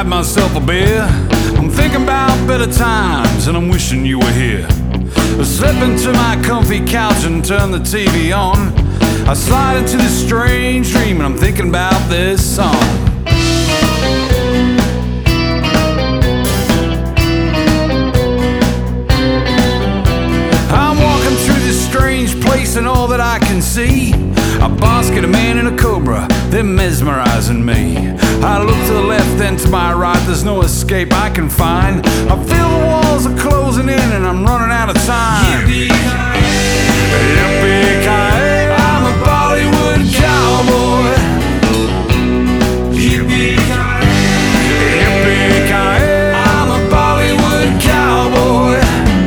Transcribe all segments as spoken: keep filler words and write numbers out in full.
myself a beer. I'm thinking about better times and I'm wishing you were here. I slip into my comfy couch and turn the T V on. I slide into this strange dream and I'm thinking about this song. I'm walking through this strange place and all that I can see, a basket, a man and a cobra, they're mesmerizing me. I look to the left then to my right, there's no escape I can find. I feel the walls are closing in and I'm running out of time. Yippee-ki-yay, yippee-ki-yay, I'm a Bollywood cowboy. Yippee-ki-yay, yippee-ki-yay, I'm a Bollywood cowboy.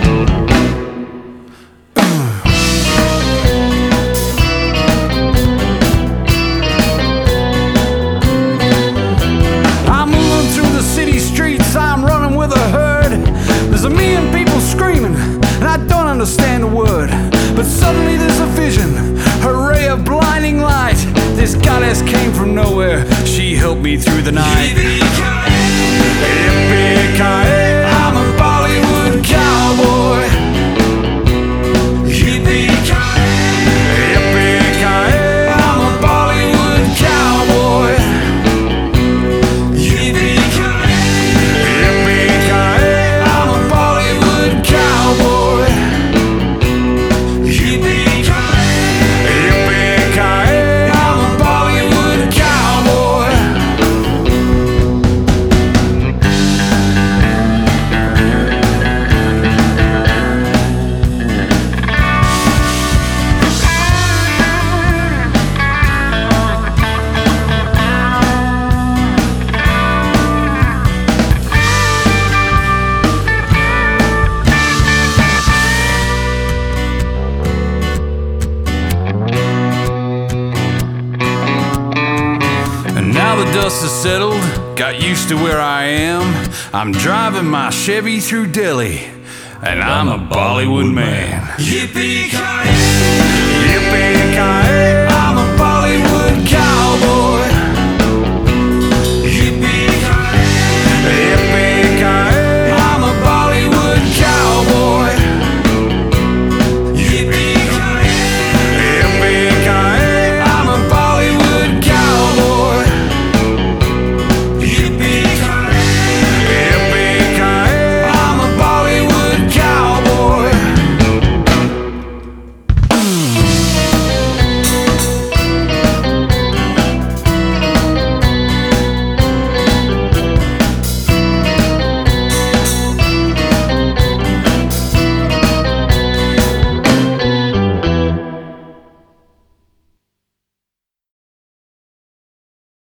I'm moving through the city streets, I'm running with a herd. There's a million people screaming and I don't understand a word. But suddenly there's a vision, a ray of blinding light. This goddess came from nowhere, she helped me through the night. Yippee-ki-yay, I'm a Bollywood cowboy. Yippee-ki-yay, yippee-ki-yay, I'm a Bollywood cowboy. Yippee-ki-yay, yippee-ki-yay, I'm a Bollywood cowboy. Yippee-ki-yay, yippee-ki-yay, I'm a Bollywood cowboy. And now the dust has settled, got used to where I am. I'm driving my Chevy through Delhi, and I'm a Bollywood man. Yippee-ki-yay, yippee-ki-yay.